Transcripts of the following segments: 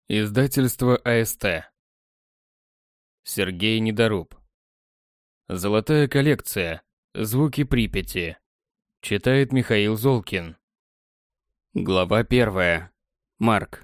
Издательство АСТ. Сергей Недоруб. Золотая коллекция. Звуки Припяти. Читает Михаил Золкин. Глава 1. Марк.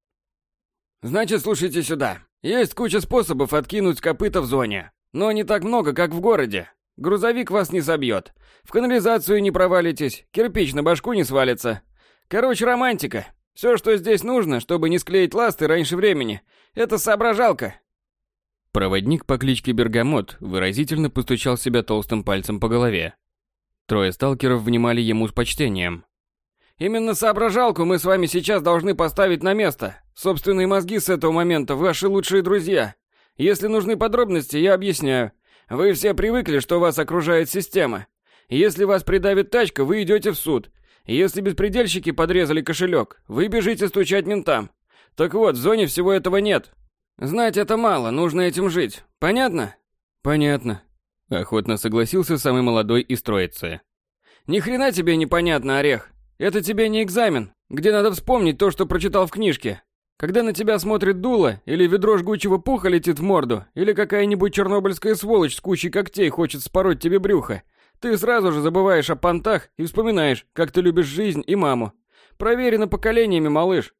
Значит, слушайте сюда. Есть куча способов откинуть копыта в зоне, но не так много, как в городе. Грузовик вас не собьет, в канализацию не провалитесь, кирпич на башку не свалится. Короче, романтика. Все, что здесь нужно, чтобы не склеить ласты раньше времени, это соображалка. Проводник по кличке Бергамот выразительно постучал себя толстым пальцем по голове. Трое сталкеров внимали ему с почтением. Именно соображалку мы с вами сейчас должны поставить на место. Собственные мозги с этого момента ваши лучшие друзья. Если нужны подробности, я объясняю. Вы все привыкли, что вас окружает система. Если вас придавит тачка, вы идете в суд. Если беспредельщики подрезали кошелек, вы бежите стучать ментам. Так вот, в зоне всего этого нет. Знать это мало, нужно этим жить. Понятно? Понятно. Охотно согласился самый молодой из троицы. Ни хрена тебе не понятно, Орех. Это тебе не экзамен, где надо вспомнить то, что прочитал в книжке. Когда на тебя смотрит дуло, или ведро жгучего пуха летит в морду, или какая-нибудь чернобыльская сволочь с кучей когтей хочет спороть тебе брюхо, ты сразу же забываешь о понтах и вспоминаешь, как ты любишь жизнь и маму. Проверено поколениями, малыш.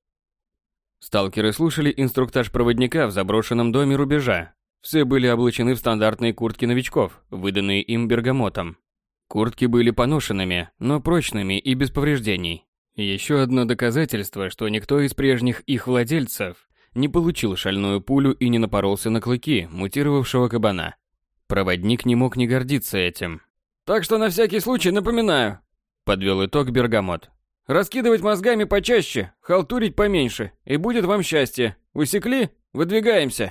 Сталкеры слушали инструктаж проводника в заброшенном доме рубежа. Все были облачены в стандартные куртки новичков, выданные им Бергамотом. Куртки были поношенными, но прочными и без повреждений. Еще одно доказательство, что никто из прежних их владельцев не получил шальную пулю и не напоролся на клыки мутировавшего кабана. Проводник не мог не гордиться этим. Так что на всякий случай напоминаю, подвел итог Бергамот. Раскидывать мозгами почаще, халтурить поменьше, и будет вам счастье. Усекли? Выдвигаемся.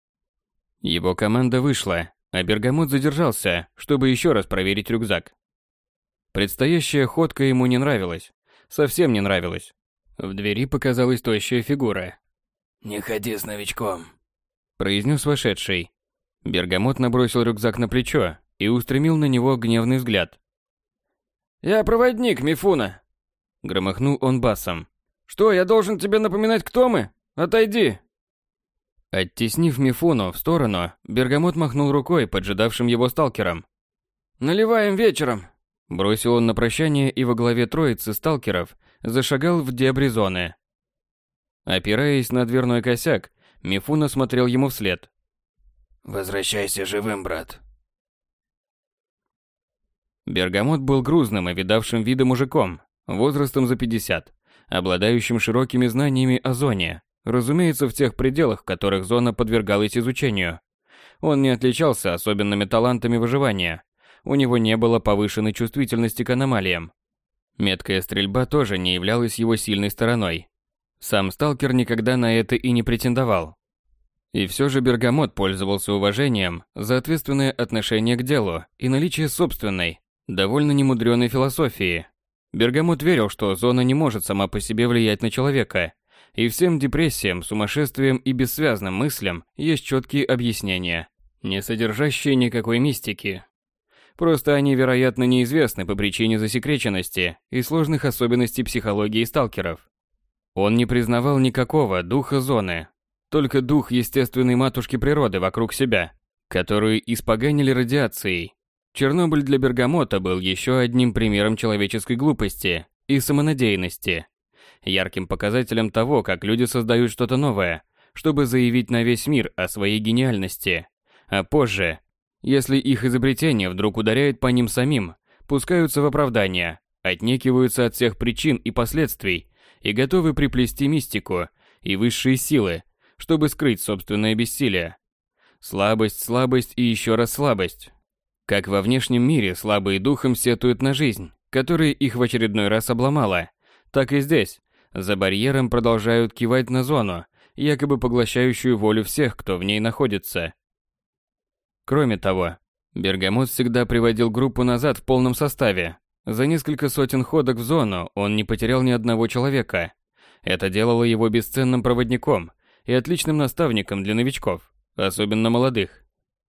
Его команда вышла, а Бергамот задержался, чтобы еще раз проверить рюкзак. Предстоящая ходка ему не нравилась. Совсем не нравилась. В двери показалась тощая фигура. «Не ходи с новичком», — произнес вошедший. Бергамот набросил рюкзак на плечо и устремил на него гневный взгляд. «Я проводник, Мифуна», — громыхнул он басом. «Что, я должен тебе напоминать, кто мы? Отойди!» Оттеснив Мифуну в сторону, Бергамот махнул рукой поджидавшим его сталкерам. «Наливаем вечером!» Бросил он на прощание и во главе троицы сталкеров зашагал в дебри зоны. Опираясь на дверной косяк, Мифуна смотрел ему вслед. «Возвращайся живым, брат». Бергамот был грузным и видавшим вида мужиком, возрастом за 50, обладающим широкими знаниями о зоне, разумеется, в тех пределах, в которых зона подвергалась изучению. Он не отличался особенными талантами выживания, у него не было повышенной чувствительности к аномалиям. Меткая стрельба тоже не являлась его сильной стороной. Сам сталкер никогда на это и не претендовал. И все же Бергамот пользовался уважением за ответственное отношение к делу и наличие собственной, довольно немудреной философии. Бергамот верил, что зона не может сама по себе влиять на человека, и всем депрессиям, сумасшествиям и бессвязным мыслям есть четкие объяснения, не содержащие никакой мистики. Просто они, вероятно, неизвестны по причине засекреченности и сложных особенностей психологии сталкеров. Он не признавал никакого духа зоны, только дух естественной матушки природы вокруг себя, которую испоганили радиацией. Чернобыль для Бергамота был еще одним примером человеческой глупости и самонадеянности, ярким показателем того, как люди создают что-то новое, чтобы заявить на весь мир о своей гениальности, а позже, если их изобретение вдруг ударяет по ним самим, пускаются в оправдания, отнекиваются от всех причин и последствий и готовы приплести мистику и высшие силы, чтобы скрыть собственное бессилие. Слабость, слабость и еще раз слабость. Как во внешнем мире слабые духом сетуют на жизнь, которая их в очередной раз обломала, так и здесь, за барьером продолжают кивать на зону, якобы поглощающую волю всех, кто в ней находится. Кроме того, Бергамот всегда приводил группу назад в полном составе. За несколько сотен ходок в зону он не потерял ни одного человека. Это делало его бесценным проводником и отличным наставником для новичков, особенно молодых.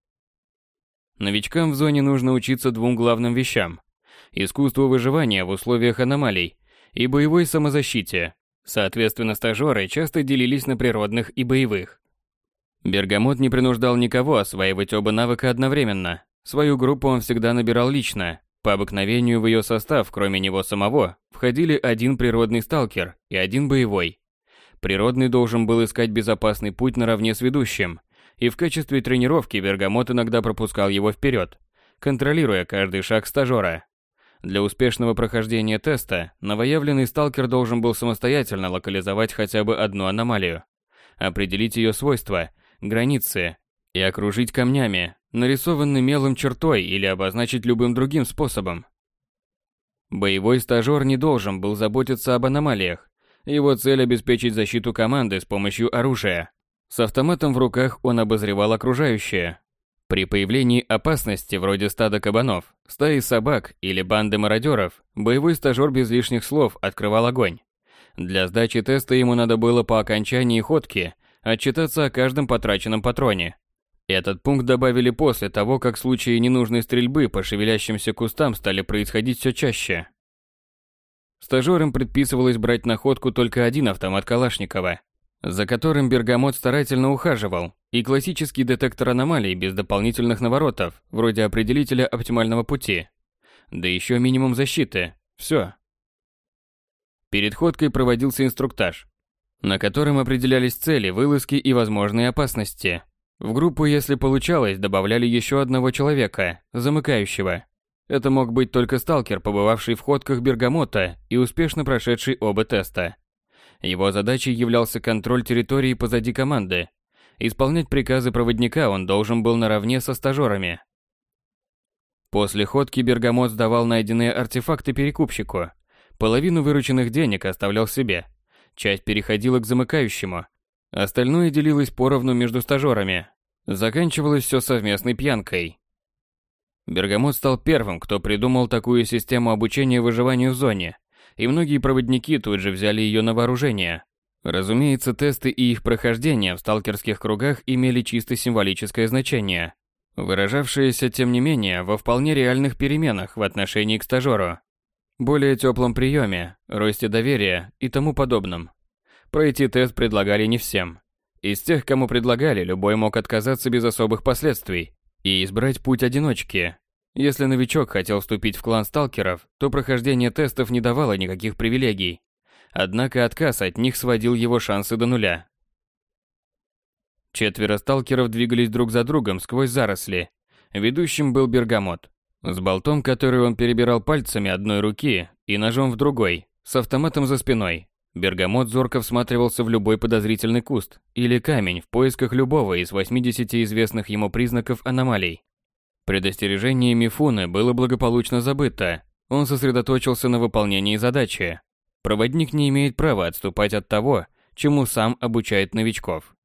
Новичкам в зоне нужно учиться двум главным вещам: искусству выживания в условиях аномалий и боевой самозащите. Соответственно, стажеры часто делились на природных и боевых. Бергамот не принуждал никого осваивать оба навыка одновременно. Свою группу он всегда набирал лично. По обыкновению в ее состав, кроме него самого, входили один природный сталкер и один боевой. Природный должен был искать безопасный путь наравне с ведущим, и в качестве тренировки Бергамот иногда пропускал его вперед, контролируя каждый шаг стажера. Для успешного прохождения теста новоявленный сталкер должен был самостоятельно локализовать хотя бы одну аномалию, определить ее свойства, границы и окружить камнями, нарисованной мелом чертой или обозначить любым другим способом. Боевой стажер не должен был заботиться об аномалиях. Его цель – обеспечить защиту команды с помощью оружия. С автоматом в руках он обозревал окружающее. При появлении опасности вроде стада кабанов, стаи собак или банды мародеров, боевой стажер без лишних слов открывал огонь. Для сдачи теста ему надо было по окончании ходки отчитаться о каждом потраченном патроне. Этот пункт добавили после того, как случаи ненужной стрельбы по шевелящимся кустам стали происходить все чаще. Стажерам предписывалось брать на ходку только один автомат Калашникова, за которым Бергамот старательно ухаживал, и классический детектор аномалий без дополнительных наворотов, вроде определителя оптимального пути. Да еще минимум защиты. Все. Перед ходкой проводился инструктаж, на котором определялись цели, вылазки и возможные опасности. В группу, если получалось, добавляли еще одного человека, замыкающего. Это мог быть только сталкер, побывавший в ходках Бергамота и успешно прошедший оба теста. Его задачей являлся контроль территории позади команды. Исполнять приказы проводника он должен был наравне со стажерами. После ходки Бергамот сдавал найденные артефакты перекупщику. Половину вырученных денег оставлял себе. Часть переходила к замыкающему. Остальное делилось поровну между стажерами. Заканчивалось все совместной пьянкой. Бергамот стал первым, кто придумал такую систему обучения выживанию в зоне, и многие проводники тут же взяли ее на вооружение. Разумеется, тесты и их прохождение в сталкерских кругах имели чисто символическое значение, выражавшееся, тем не менее, во вполне реальных переменах в отношении к стажеру, более теплом приеме, росте доверия и тому подобном. Пройти тест предлагали не всем. Из тех, кому предлагали, любой мог отказаться без особых последствий и избрать путь одиночки. Если новичок хотел вступить в клан сталкеров, то прохождение тестов не давало никаких привилегий. Однако отказ от них сводил его шансы до нуля. Четверо сталкеров двигались друг за другом сквозь заросли. Ведущим был Бергамот, с болтом, который он перебирал пальцами одной руки и ножом в другой, с автоматом за спиной. Бергамот зорко всматривался в любой подозрительный куст или камень в поисках любого из 80 известных ему признаков аномалий. Предостережение Мифуны было благополучно забыто. Он сосредоточился на выполнении задачи. Проводник не имеет права отступать от того, чему сам обучает новичков.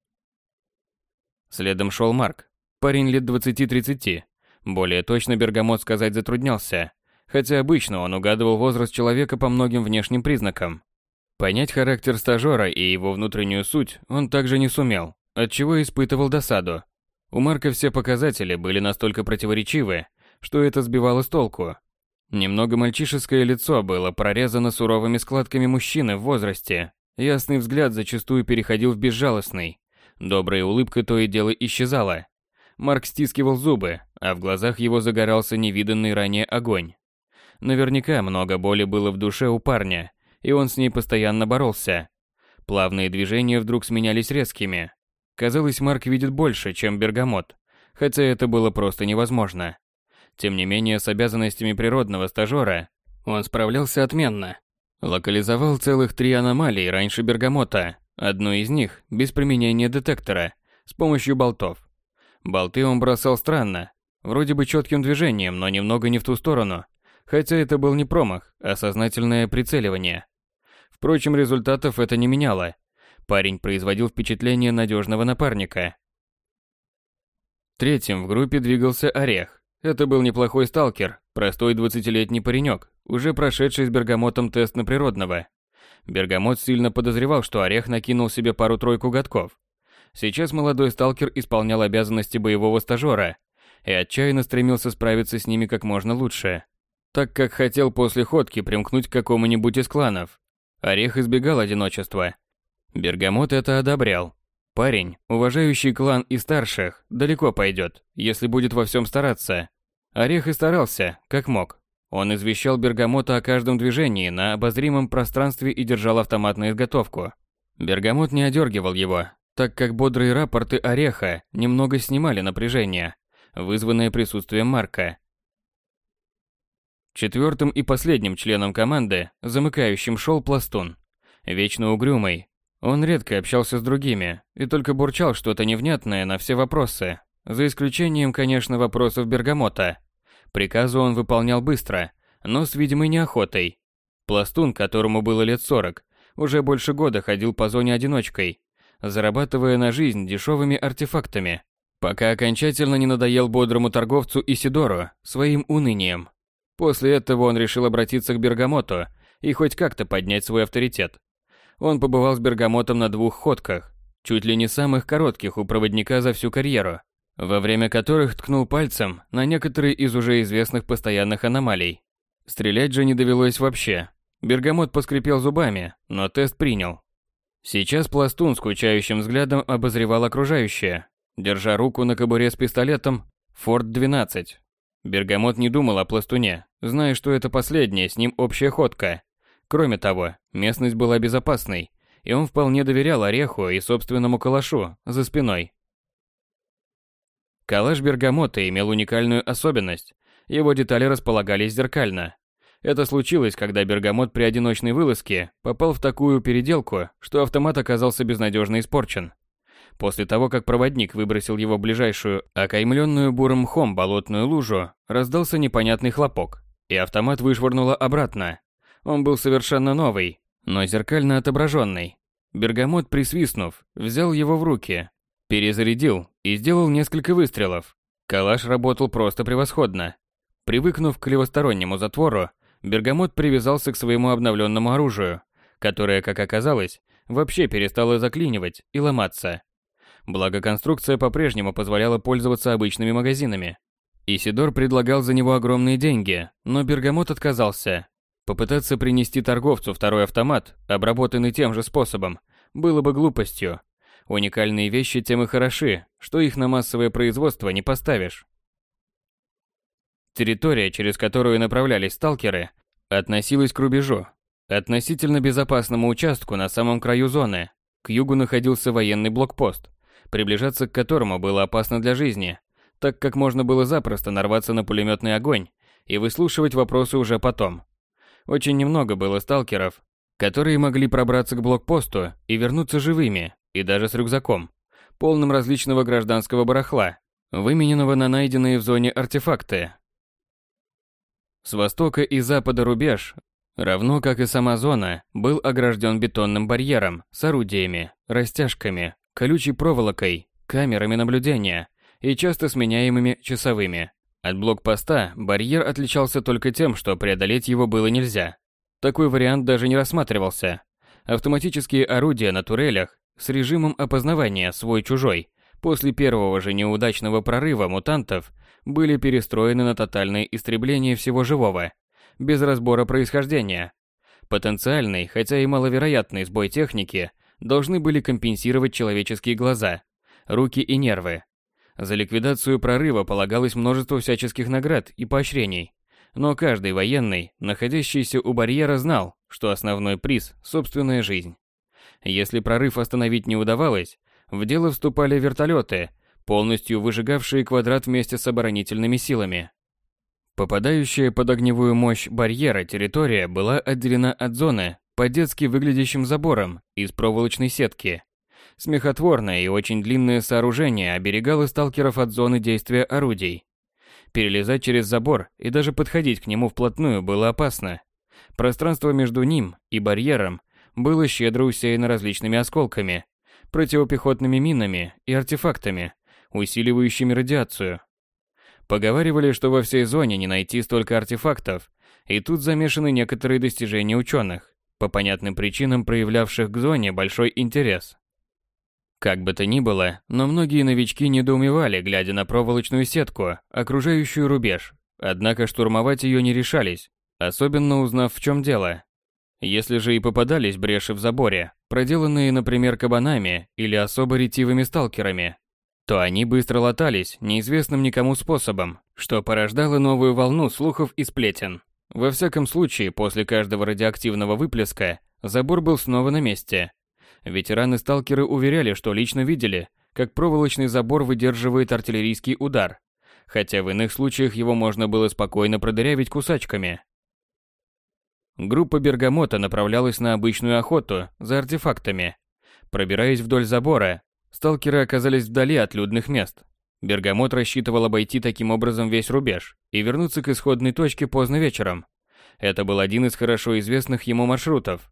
Следом шел Марк, парень лет 20-30. Более точно Бергамот сказать затруднялся, хотя обычно он угадывал возраст человека по многим внешним признакам. Понять характер стажера и его внутреннюю суть он также не сумел, отчего испытывал досаду. У Марка все показатели были настолько противоречивы, что это сбивало с толку. Немного мальчишеское лицо было прорезано суровыми складками мужчины в возрасте. Ясный взгляд зачастую переходил в безжалостный. Добрая улыбка то и дело исчезала. Марк стискивал зубы, а в глазах его загорался невиданный ранее огонь. Наверняка много боли было в душе у парня, и он с ней постоянно боролся. Плавные движения вдруг сменялись резкими. Казалось, Марк видит больше, чем Бергамот, хотя это было просто невозможно. Тем не менее, с обязанностями природного стажера он справлялся отменно. Локализовал целых 3 аномалии раньше Бергамота, одну из них без применения детектора, с помощью болтов. Болты он бросал странно, вроде бы четким движением, но немного не в ту сторону, хотя это был не промах, а сознательное прицеливание. Впрочем, результатов это не меняло. Парень производил впечатление надежного напарника. Третьим в группе двигался Орех. Это был неплохой сталкер, простой 20-летний паренек, уже прошедший с Бергамотом тест на природного. Бергамот сильно подозревал, что Орех накинул себе пару-тройку годков. Сейчас молодой сталкер исполнял обязанности боевого стажера и отчаянно стремился справиться с ними как можно лучше, так как хотел после ходки примкнуть к какому-нибудь из кланов. Орех избегал одиночества. Бергамот это одобрял. Парень, уважающий клан и старших, далеко пойдет, если будет во всем стараться. Орех и старался, как мог. Он извещал Бергамота о каждом движении на обозримом пространстве и держал автомат на изготовку. Бергамот не одергивал его, так как бодрые рапорты Ореха немного снимали напряжение, вызванное присутствием Марка. Четвертым и последним членом команды, замыкающим, шел Пластун. Вечно угрюмый. Он редко общался с другими и только бурчал что-то невнятное на все вопросы, за исключением, конечно, вопросов Бергамота. Приказы он выполнял быстро, но с видимой неохотой. Пластун, которому было лет 40, уже больше года ходил по зоне одиночкой, зарабатывая на жизнь дешевыми артефактами, пока окончательно не надоел бодрому торговцу Исидору своим унынием. После этого он решил обратиться к Бергамоту и хоть как-то поднять свой авторитет. Он побывал с Бергамотом на 2 ходках, чуть ли не самых коротких у проводника за всю карьеру, во время которых ткнул пальцем на некоторые из уже известных постоянных аномалий. Стрелять же не довелось вообще. Бергамот поскрипел зубами, но тест принял. Сейчас Пластун скучающим взглядом обозревал окружающее, держа руку на кобуре с пистолетом Форт-12. Бергамот не думал о Пластуне, зная, что это последняя с ним общая ходка. Кроме того, местность была безопасной, и он вполне доверял Ореху и собственному калашу за спиной. Калаш Бергамота имел уникальную особенность. Его детали располагались зеркально. Это случилось, когда Бергамот при одиночной вылазке попал в такую переделку, что автомат оказался безнадежно испорчен. После того, как проводник выбросил его в ближайшую, окаймленную бурым мхом болотную лужу, раздался непонятный хлопок, и автомат вышвырнуло обратно. Он был совершенно новый, но зеркально отображенный. Бергамот, присвистнув, взял его в руки, перезарядил и сделал несколько выстрелов. Калаш работал просто превосходно. Привыкнув к левостороннему затвору, Бергамот привязался к своему обновленному оружию, которое, как оказалось, вообще перестало заклинивать и ломаться. Благо конструкция по-прежнему позволяла пользоваться обычными магазинами. Исидор предлагал за него огромные деньги, но Бергамот отказался. Попытаться принести торговцу второй автомат, обработанный тем же способом, было бы глупостью. Уникальные вещи тем и хороши, что их на массовое производство не поставишь. Территория, через которую направлялись сталкеры, относилась к рубежу, относительно безопасному участку на самом краю зоны. К югу находился военный блокпост, приближаться к которому было опасно для жизни, так как можно было запросто нарваться на пулеметный огонь и выслушивать вопросы уже потом. Очень немного было сталкеров, которые могли пробраться к блокпосту и вернуться живыми, и даже с рюкзаком, полным различного гражданского барахла, вымененного на найденные в зоне артефакты. С востока и запада рубеж, равно как и сама зона, был огражден бетонным барьером с орудиями, растяжками, колючей проволокой, камерами наблюдения и часто сменяемыми часовыми. От блокпоста барьер отличался только тем, что преодолеть его было нельзя. Такой вариант даже не рассматривался. Автоматические орудия на турелях с режимом опознавания свой-чужой после первого же неудачного прорыва мутантов были перестроены на тотальное истребление всего живого, без разбора происхождения. Потенциальный, хотя и маловероятный сбой техники должны были компенсировать человеческие глаза, руки и нервы. За ликвидацию прорыва полагалось множество всяческих наград и поощрений, но каждый военный, находящийся у барьера, знал, что основной приз – собственная жизнь. Если прорыв остановить не удавалось, в дело вступали вертолеты, полностью выжигавшие квадрат вместе с оборонительными силами. Попадающая под огневую мощь барьера территория была отделена от зоны по-детски выглядящим забором из проволочной сетки. Смехотворное и очень длинное сооружение оберегало сталкеров от зоны действия орудий. Перелезать через забор и даже подходить к нему вплотную было опасно. Пространство между ним и барьером было щедро усеяно различными осколками, противопехотными минами и артефактами, усиливающими радиацию. Поговаривали, что во всей зоне не найти столько артефактов, и тут замешаны некоторые достижения ученых, по понятным причинам проявлявших к зоне большой интерес. Как бы то ни было, но многие новички недоумевали, глядя на проволочную сетку, окружающую рубеж, однако штурмовать ее не решались, особенно узнав, в чем дело. Если же и попадались бреши в заборе, проделанные, например, кабанами или особо ретивыми сталкерами, то они быстро латались неизвестным никому способом, что порождало новую волну слухов и сплетен. Во всяком случае, после каждого радиоактивного выплеска забор был снова на месте. Ветераны-сталкеры уверяли, что лично видели, как проволочный забор выдерживает артиллерийский удар, хотя в иных случаях его можно было спокойно продырявить кусачками. Группа Бергамота направлялась на обычную охоту за артефактами. Пробираясь вдоль забора, сталкеры оказались вдали от людных мест. Бергамот рассчитывал обойти таким образом весь рубеж и вернуться к исходной точке поздно вечером. Это был один из хорошо известных ему маршрутов.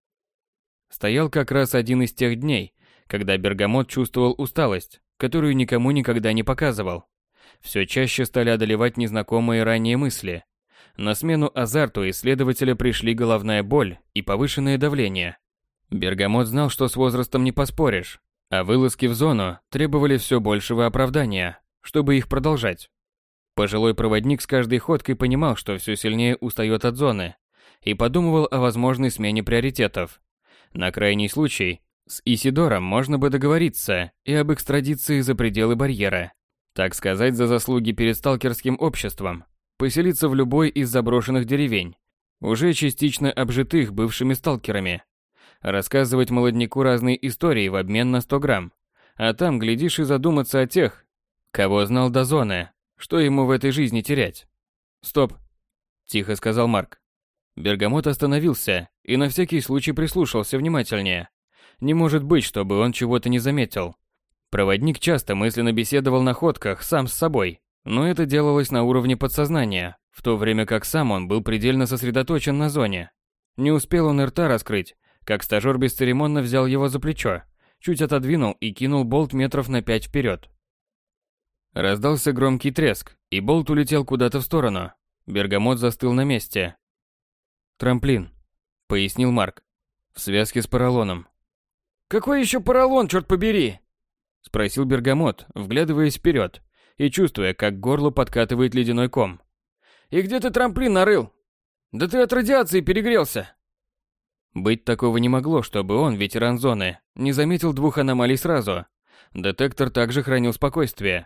Стоял как раз один из тех дней, когда Бергамот чувствовал усталость, которую никому никогда не показывал. Все чаще стали одолевать незнакомые ранее мысли. На смену азарту исследователя пришли головная боль и повышенное давление. Бергамот знал, что с возрастом не поспоришь, а вылазки в зону требовали все большего оправдания, чтобы их продолжать. Пожилой проводник с каждой ходкой понимал, что все сильнее устает от зоны, и подумывал о возможной смене приоритетов. На крайний случай, с Исидором можно бы договориться и об экстрадиции за пределы барьера, так сказать, за заслуги перед сталкерским обществом, поселиться в любой из заброшенных деревень, уже частично обжитых бывшими сталкерами, рассказывать молодняку разные истории в обмен на 100 грамм, а там, глядишь, и задуматься о тех, кого знал до зоны, что ему в этой жизни терять. «Стоп!» – тихо сказал Марк. Бергамот остановился и на всякий случай прислушался внимательнее. Не может быть, чтобы он чего-то не заметил. Проводник часто мысленно беседовал на ходках сам с собой, но это делалось на уровне подсознания, в то время как сам он был предельно сосредоточен на зоне. Не успел он и рта раскрыть, как стажёр бесцеремонно взял его за плечо, чуть отодвинул и кинул болт метров на 5 вперед. Раздался громкий треск, и болт улетел куда-то в сторону. Бергамот застыл на месте. «Трамплин», — пояснил Марк, — «в связке с поролоном». «Какой еще поролон, черт побери?» — спросил Бергамот, вглядываясь вперед и чувствуя, как к горлу подкатывает ледяной ком. «И где ты трамплин нарыл? Да ты от радиации перегрелся!» Быть такого не могло, чтобы он, ветеран зоны, не заметил двух аномалий сразу. Детектор также хранил спокойствие.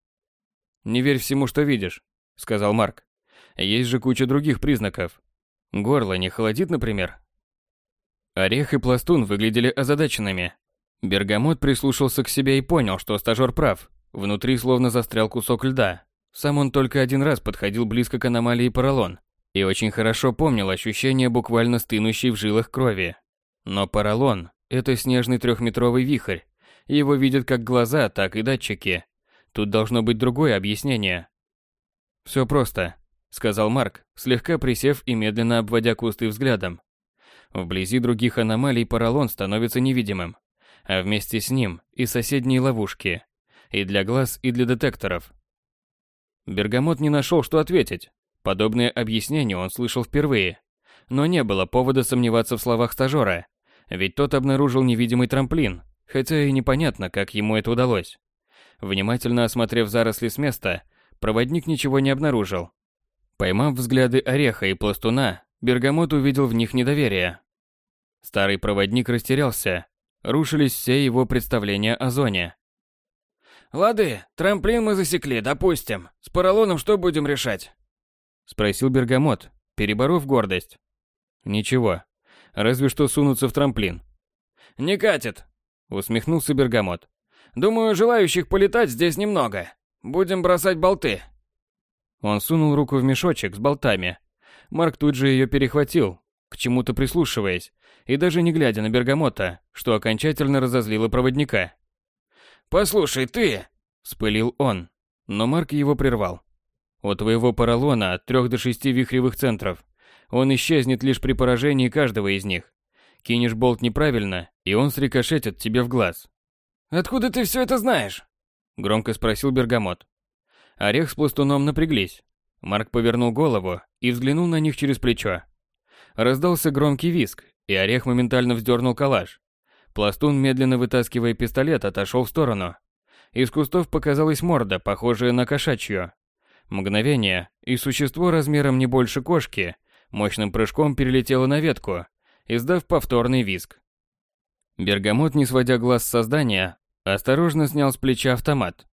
«Не верь всему, что видишь», — сказал Марк. «Есть же куча других признаков. Горло не холодит, например?» Орех и Пластун выглядели озадаченными. Бергамот прислушался к себе и понял, что стажёр прав. Внутри словно застрял кусок льда. Сам он только один раз подходил близко к аномалии поролон и очень хорошо помнил ощущение буквально стынущей в жилах крови. Но поролон – это снежный 3-метровый вихрь. Его видят как глаза, так и датчики. Тут должно быть другое объяснение. «Все просто», – сказал Марк, слегка присев и медленно обводя кусты взглядом. Вблизи других аномалий поролон становится невидимым, а вместе с ним и соседние ловушки. И для глаз, и для детекторов. Бергамот не нашел, что ответить. Подобное объяснение он слышал впервые. Но не было повода сомневаться в словах стажёра. Ведь тот обнаружил невидимый трамплин, хотя и непонятно, как ему это удалось. Внимательно осмотрев заросли с места, проводник ничего не обнаружил. Поймав взгляды Ореха и Пластуна, Бергамот увидел в них недоверие. Старый проводник растерялся. Рушились все его представления о зоне. «Лады, трамплин мы засекли, допустим. С поролоном что будем решать?» — спросил Бергамот, переборов гордость. «Ничего. Разве что сунуться в трамплин». «Не катит», — усмехнулся Бергамот. «Думаю, желающих полетать здесь немного. Будем бросать болты». Он сунул руку в мешочек с болтами. Марк тут же ее перехватил, к чему-то прислушиваясь, и даже не глядя на Бергамота, что окончательно разозлило проводника. «Послушай, ты!» – вспылил он, но Марк его прервал. «У твоего поролона от 3 до 6 вихревых центров. Он исчезнет лишь при поражении каждого из них. Кинешь болт неправильно, и он срикошетит тебе в глаз». «Откуда ты все это знаешь?» – громко спросил Бергамот. Орех с Пластуном напряглись. Марк повернул голову и взглянул на них через плечо. Раздался громкий визг, и Орех моментально вздернул калаш. Пластун, медленно вытаскивая пистолет, отошел в сторону. Из кустов показалась морда, похожая на кошачью. Мгновение, и существо размером не больше кошки мощным прыжком перелетело на ветку издав повторный визг. Бергамот, не сводя глаз с создания, осторожно снял с плеча автомат